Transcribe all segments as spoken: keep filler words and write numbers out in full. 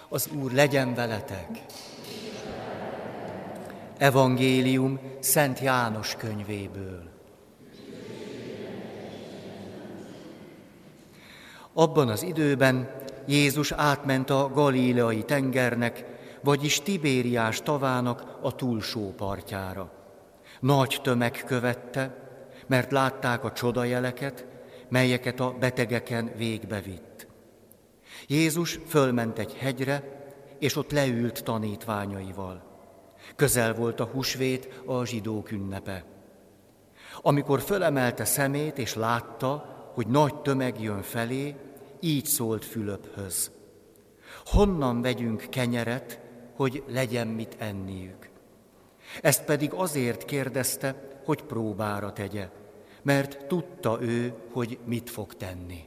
Az Úr legyen veletek! Evangélium Szent János könyvéből. Abban az időben Jézus átment a Galileai tengernek, vagyis Tibériás tavának a túlsó partjára. Nagy tömeg követte, mert látták a csodajeleket, melyeket a betegeken végbevitt. Jézus fölment egy hegyre, és ott leült tanítványaival. Közel volt a húsvét, a zsidók ünnepe. Amikor fölemelte szemét, és látta, hogy nagy tömeg jön felé, így szólt Fülöphöz: honnan vegyünk kenyeret, hogy legyen mit enniük? Ezt pedig azért kérdezte, hogy próbára tegye, mert tudta ő, hogy mit fog tenni.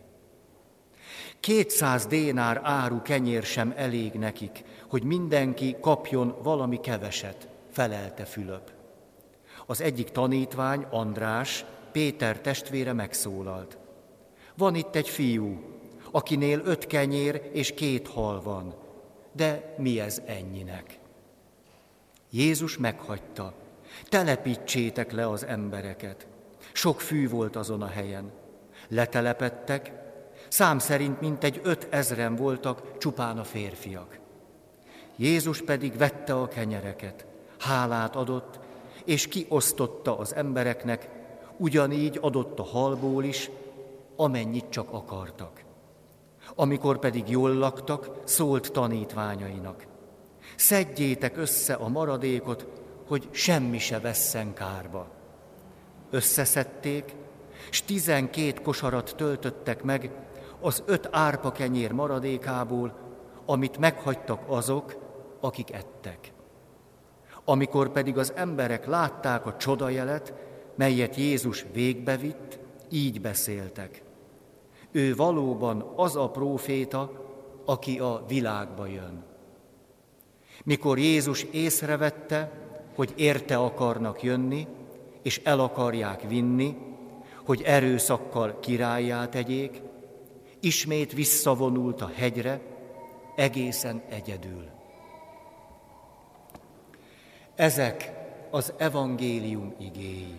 Kétszáz dénár áru kenyér sem elég nekik, hogy mindenki kapjon valami keveset, felelte Fülöp. Az egyik tanítvány, András, Péter testvére megszólalt: van itt egy fiú, akinél öt kenyér és két hal van, de mi ez ennyinek? Jézus meghagyta: telepítsétek le az embereket. Sok fű volt azon a helyen. Letelepedtek, szám szerint mintegy öt ezren voltak, csupán a férfiak. Jézus pedig vette a kenyereket, hálát adott, és kiosztotta az embereknek, ugyanígy adott a halból is, amennyit csak akartak. Amikor pedig jól laktak, szólt tanítványainak: szedjétek össze a maradékot, hogy semmi se vesszen kárba. Összeszedték, s tizenkét kosarat töltöttek meg az öt árpa kenyér maradékából, amit meghagytak azok, akik ettek. Amikor pedig az emberek látták a csodajelet, melyet Jézus végbevitt, így beszéltek: ő valóban az a próféta, aki a világba jön. Mikor Jézus észrevette, hogy érte akarnak jönni, és el akarják vinni, hogy erőszakkal királlyá tegyék, ismét visszavonult a hegyre, egészen egyedül. Ezek az evangélium igéi.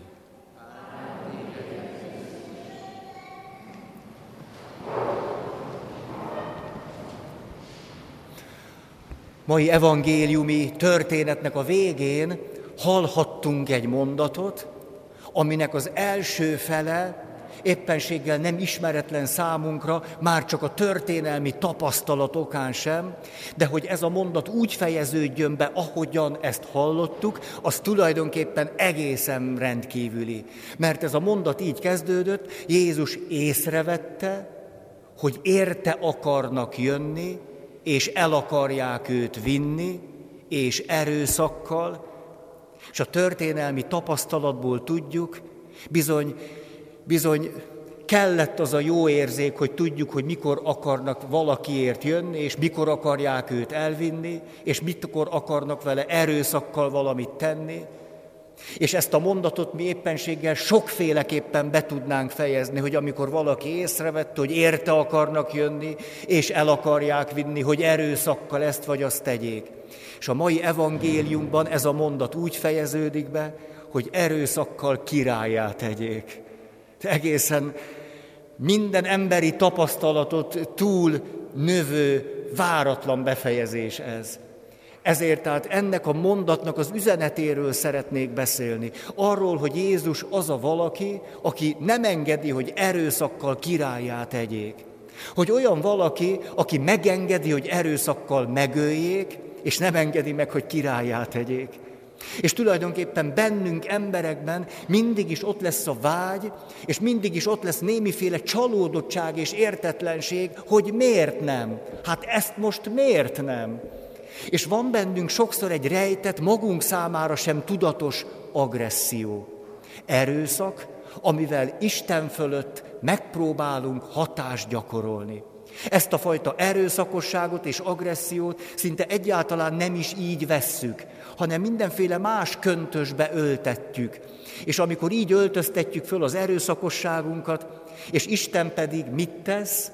Mai evangéliumi történetnek a végén hallhattunk egy mondatot, aminek az első fele éppenséggel nem ismeretlen számunkra, már csak a történelmi tapasztalat okán sem, de hogy ez a mondat úgy fejeződjön be, ahogyan ezt hallottuk, az tulajdonképpen egészen rendkívüli. Mert ez a mondat így kezdődött: Jézus észrevette, hogy érte akarnak jönni, és el akarják őt vinni, és erőszakkal, és a történelmi tapasztalatból tudjuk, bizony, bizony kellett az a jó érzék, hogy tudjuk, hogy mikor akarnak valakiért jönni, és mikor akarják őt elvinni, és mikor akarnak vele erőszakkal valamit tenni. És ezt a mondatot mi éppenséggel sokféleképpen be tudnánk fejezni, hogy amikor valaki észrevette, hogy érte akarnak jönni, és el akarják vinni, hogy erőszakkal ezt vagy azt tegyék. És a mai evangéliumban ez a mondat úgy fejeződik be, hogy erőszakkal királlyá tegyék. Egészen minden emberi tapasztalatot túl növő, váratlan befejezés ez. Ezért tehát ennek a mondatnak az üzenetéről szeretnék beszélni. Arról, hogy Jézus az a valaki, aki nem engedi, hogy erőszakkal királlyá tegyék. Hogy olyan valaki, aki megengedi, hogy erőszakkal megöljék, és nem engedi meg, hogy királlyá tegyék. És tulajdonképpen bennünk, emberekben mindig is ott lesz a vágy, és mindig is ott lesz némiféle csalódottság és értetlenség, hogy miért nem? Hát ezt most miért nem? És van bennünk sokszor egy rejtett, magunk számára sem tudatos agresszió. Erőszak, amivel Isten fölött megpróbálunk hatást gyakorolni. Ezt a fajta erőszakosságot és agressziót szinte egyáltalán nem is így vesszük, hanem mindenféle más köntösbe öltetjük. És amikor így öltöztetjük föl az erőszakosságunkat, és Isten pedig mit tesz?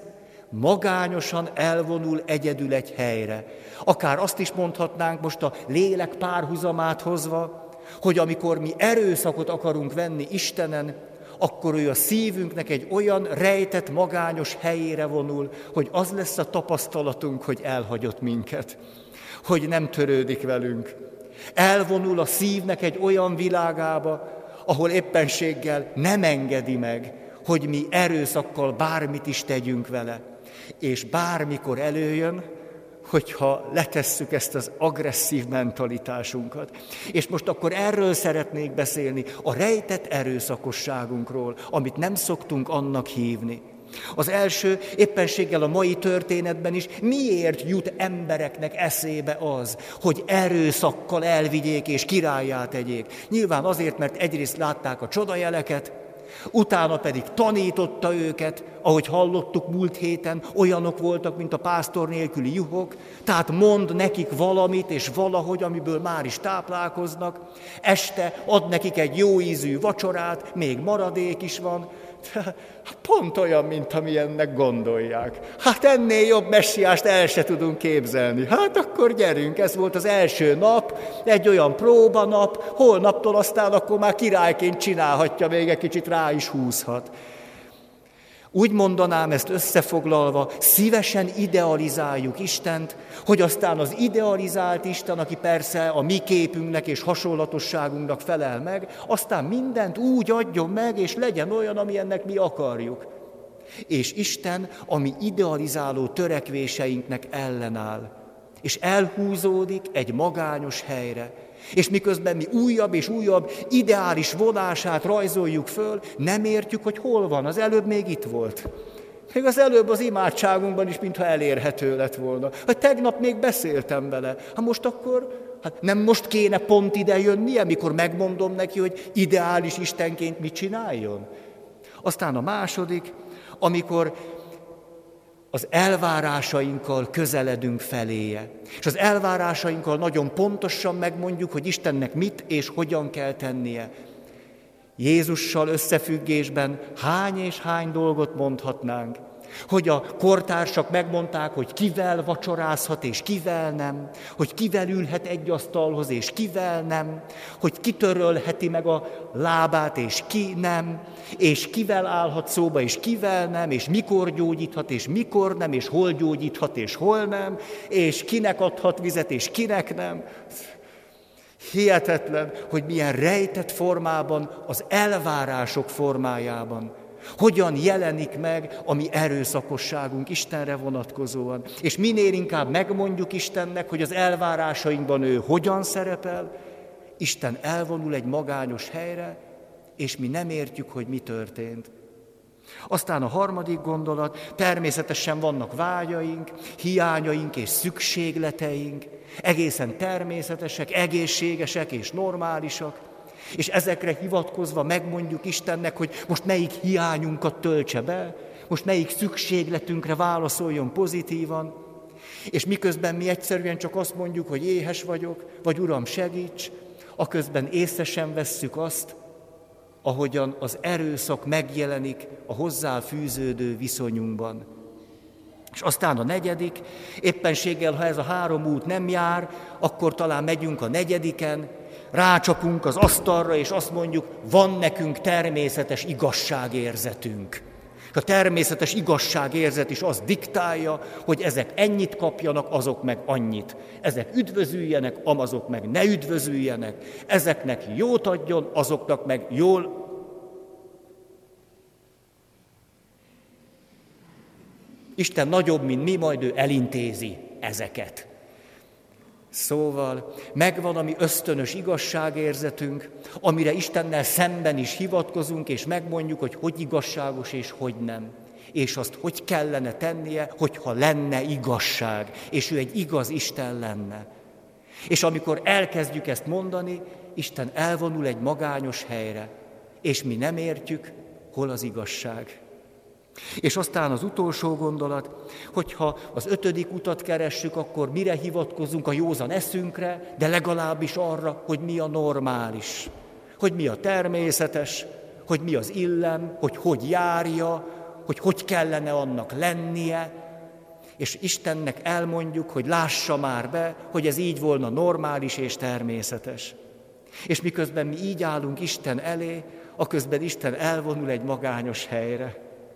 magányosan elvonul egyedül egy helyre. Akár azt is mondhatnánk most a lélek párhuzamát hozva, hogy amikor mi erőszakot akarunk venni Istenen, akkor ő a szívünknek egy olyan rejtett, magányos helyére vonul, hogy az lesz a tapasztalatunk, hogy elhagyott minket, hogy nem törődik velünk. Elvonul a szívnek egy olyan világába, ahol éppenséggel nem engedi meg, hogy mi erőszakkal bármit is tegyünk vele. És bármikor előjön, hogyha letesszük ezt az agresszív mentalitásunkat. És most akkor erről szeretnék beszélni, a rejtett erőszakosságunkról, amit nem szoktunk annak hívni. Az első, éppenséggel a mai történetben is, miért jut embereknek eszébe az, hogy erőszakkal elvigyék és királlyá tegyék? Nyilván azért, mert egyrészt látták a csodajeleket, utána pedig tanította őket, ahogy hallottuk múlt héten, olyanok voltak, mint a pásztor nélküli juhok, tehát mond nekik valamit, és valahogy, amiből már is táplálkoznak, este ad nekik egy jó ízű vacsorát, még maradék is van, pont olyan, mint amilyennek gondolják. Hát ennél jobb messiást el se tudunk képzelni. Hát akkor gyerünk, ez volt az első nap, egy olyan próbanap, holnaptól aztán akkor már királyként csinálhatja, még egy kicsit rá is húzhat. Úgy mondanám ezt összefoglalva, szívesen idealizáljuk Istent, hogy aztán az idealizált Isten, aki persze a mi képünknek és hasonlatosságunknak felel meg, aztán mindent úgy adjon meg, és legyen olyan, amilyennek mi akarjuk. És Isten a mi idealizáló törekvéseinknek ellenáll, és elhúzódik egy magányos helyre. És miközben mi újabb és újabb ideális vonását rajzoljuk föl, nem értjük, hogy hol van. Az előbb még itt volt. Még az előbb az imádságunkban is, mintha elérhető lett volna. Hát tegnap még beszéltem vele. Hát most akkor, hát nem most kéne pont ide jönnie, mikor megmondom neki, hogy ideális Istenként mit csináljon? Aztán a második, amikor az elvárásainkkal közeledünk feléje. És az elvárásainkkal nagyon pontosan megmondjuk, hogy Istennek mit és hogyan kell tennie. Jézussal összefüggésben hány és hány dolgot mondhatnánk. Hogy a kortársak megmondták, hogy kivel vacsorázhat és kivel nem, hogy kivel ülhet egy asztalhoz és kivel nem, hogy kitörölheti meg a lábát és ki nem, és kivel állhat szóba és kivel nem, és mikor gyógyíthat és mikor nem, és hol gyógyíthat és hol nem, és kinek adhat vizet és kinek nem. Hihetetlen, hogy milyen rejtett formában, az elvárások formájában hogyan jelenik meg a mi erőszakosságunk Istenre vonatkozóan. És minél inkább megmondjuk Istennek, hogy az elvárásainkban ő hogyan szerepel, Isten elvonul egy magányos helyre, és mi nem értjük, hogy mi történt. Aztán a harmadik gondolat, természetesen vannak vágyaink, hiányaink és szükségleteink, egészen természetesek, egészségesek és normálisak, és ezekre hivatkozva megmondjuk Istennek, hogy most melyik hiányunkat töltse be, most melyik szükségletünkre válaszoljon pozitívan, és miközben mi egyszerűen csak azt mondjuk, hogy éhes vagyok, vagy Uram segíts, aközben észre sem vesszük azt, ahogyan az erőszak megjelenik a hozzá fűződő viszonyunkban. És aztán a negyedik, éppenséggel, ha ez a három út nem jár, akkor talán megyünk a negyediken, rácsapunk az asztalra, és azt mondjuk, van nekünk természetes igazságérzetünk. A természetes igazságérzet is azt diktálja, hogy ezek ennyit kapjanak, azok meg annyit. Ezek üdvözüljenek, azok meg ne üdvözüljenek. Ezeknek jót adjon, azoknak meg jól. Isten nagyobb, mint mi, majd ő elintézi ezeket. Szóval megvan a mi ösztönös igazságérzetünk, amire Istennel szemben is hivatkozunk, és megmondjuk, hogy hogy igazságos és hogy nem. És azt hogy kellene tennie, hogyha lenne igazság, és ő egy igaz Isten lenne. És amikor elkezdjük ezt mondani, Isten elvonul egy magányos helyre, és mi nem értjük, hol az igazság. És aztán az utolsó gondolat, hogyha az ötödik utat keressük, akkor mire hivatkozunk? A józan eszünkre, de legalábbis arra, hogy mi a normális, hogy mi a természetes, hogy mi az illem, hogy hogy járja, hogy hogy kellene annak lennie, és Istennek elmondjuk, hogy lássa már be, hogy ez így volna normális és természetes. És miközben mi így állunk Isten elé, aközben Isten elvonul egy magányos helyre.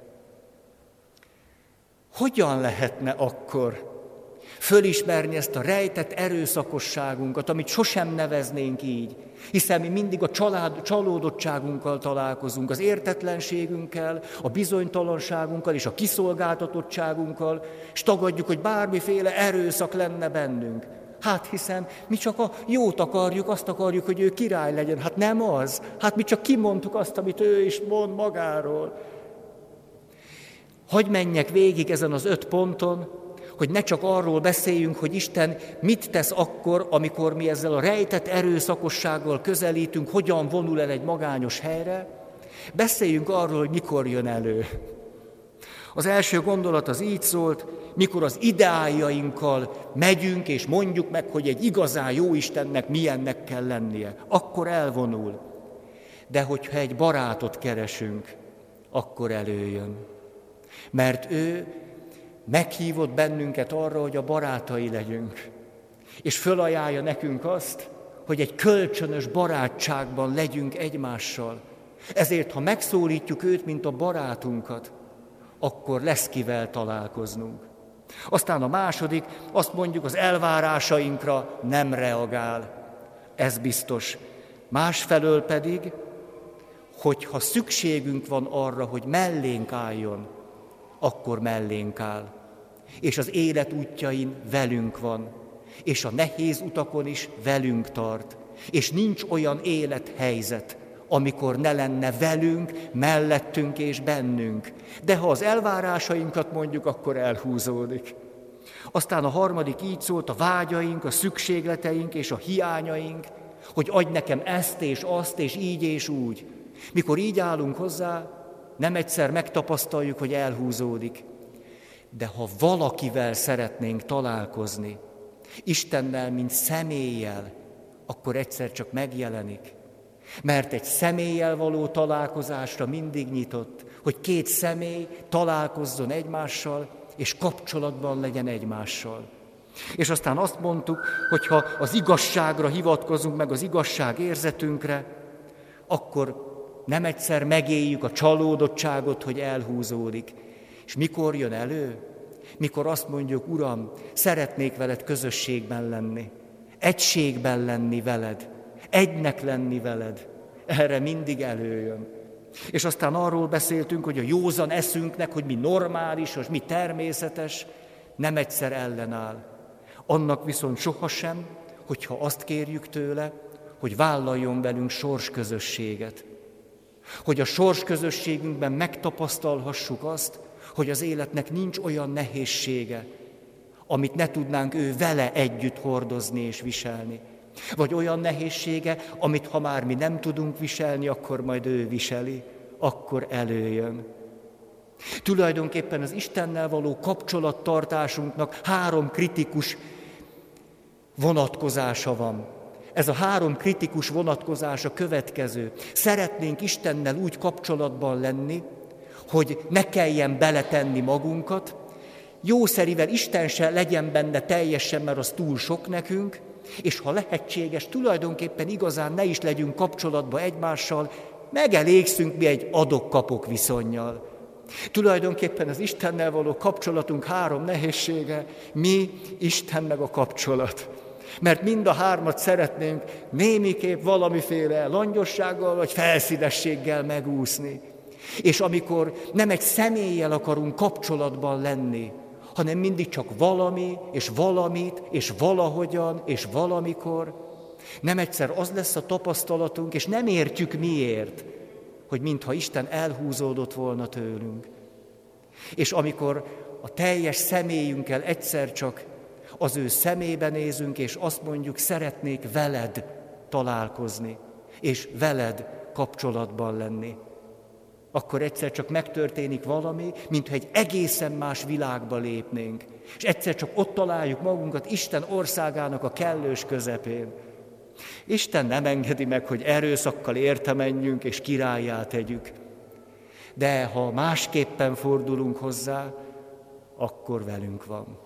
Hogyan lehetne akkor fölismerni ezt a rejtett erőszakosságunkat, amit sosem neveznénk így, hiszen mi mindig a család, csalódottságunkkal találkozunk, az értetlenségünkkel, a bizonytalanságunkkal és a kiszolgáltatottságunkkal, és tagadjuk, hogy bármiféle erőszak lenne bennünk. Hát hiszen mi csak a jót akarjuk, azt akarjuk, hogy ő király legyen. Hát nem az. Hát mi csak kimondtuk azt, amit ő is mond magáról. Hadd menjek végig ezen az öt ponton, hogy ne csak arról beszéljünk, hogy Isten mit tesz akkor, amikor mi ezzel a rejtett erőszakossággal közelítünk, hogyan vonul el egy magányos helyre, beszéljünk arról, hogy mikor jön elő. Az első gondolat az így szólt, mikor az ideáljainkkal megyünk és mondjuk meg, hogy egy igazán jó Istennek milyennek kell lennie, akkor elvonul. De hogyha egy barátot keresünk, akkor előjön. Mert ő meghívott bennünket arra, hogy a barátai legyünk. És fölajánlja nekünk azt, hogy egy kölcsönös barátságban legyünk egymással. Ezért, ha megszólítjuk őt, mint a barátunkat, akkor lesz kivel találkoznunk. Aztán a második, azt mondjuk, az elvárásainkra nem reagál. Ez biztos. Másfelől pedig, hogyha szükségünk van arra, hogy mellénk álljon, akkor mellénk áll. És az élet útjain velünk van. És a nehéz utakon is velünk tart. És nincs olyan élethelyzet, amikor ne lenne velünk, mellettünk és bennünk. De ha az elvárásainkat mondjuk, akkor elhúzódik. Aztán a harmadik így szólt, a vágyaink, a szükségleteink és a hiányaink, hogy adj nekem ezt és azt, és így és úgy. Mikor így állunk hozzá, nem egyszer megtapasztaljuk, hogy elhúzódik. De ha valakivel szeretnénk találkozni, Istennel, mint személlyel, akkor egyszer csak megjelenik. Mert egy személlyel való találkozásra mindig nyitott, hogy két személy találkozzon egymással, és kapcsolatban legyen egymással. És aztán azt mondtuk, hogy ha az igazságra hivatkozunk, meg az igazság érzetünkre, akkor nem egyszer megéljük a csalódottságot, hogy elhúzódik. És mikor jön elő? Mikor azt mondjuk, Uram, szeretnék veled közösségben lenni, egységben lenni veled, egynek lenni veled. Erre mindig előjön. És aztán arról beszéltünk, hogy a józan eszünknek, hogy mi normális, hogy mi természetes, nem egyszer ellenáll. Annak viszont sohasem, hogyha azt kérjük tőle, hogy vállaljon velünk sorsközösséget. Hogy a sorsközösségünkben megtapasztalhassuk azt, hogy az életnek nincs olyan nehézsége, amit ne tudnánk ő vele együtt hordozni és viselni. Vagy olyan nehézsége, amit ha már mi nem tudunk viselni, akkor majd ő viseli, akkor előjön. Tulajdonképpen az Istennel való kapcsolattartásunknak három kritikus vonatkozása van. Ez a három kritikus vonatkozás a következő. Szeretnénk Istennel úgy kapcsolatban lenni, hogy ne kelljen beletenni magunkat, jószerivel Isten se legyen benne teljesen, mert az túl sok nekünk, és ha lehetséges, tulajdonképpen igazán ne is legyünk kapcsolatban egymással, megelégszünk mi egy adok-kapok viszonnyal. Tulajdonképpen az Istennel való kapcsolatunk három nehézsége, mi, Isten meg a kapcsolat. Mert mind a hármat szeretnénk némiképp valamiféle langyossággal vagy felszínességgel megúszni. És amikor nem egy személlyel akarunk kapcsolatban lenni, hanem mindig csak valami, és valamit, és valahogyan, és valamikor, nem egyszer az lesz a tapasztalatunk, és nem értjük miért, hogy mintha Isten elhúzódott volna tőlünk. És amikor a teljes személyünkkel egyszer csak az ő szemébe nézünk, és azt mondjuk, szeretnék veled találkozni, és veled kapcsolatban lenni, akkor egyszer csak megtörténik valami, mintha egy egészen más világba lépnénk. És egyszer csak ott találjuk magunkat Isten országának a kellős közepén. Isten nem engedi meg, hogy erőszakkal érte menjünk és királlyá tegyük. De ha másképpen fordulunk hozzá, akkor velünk van.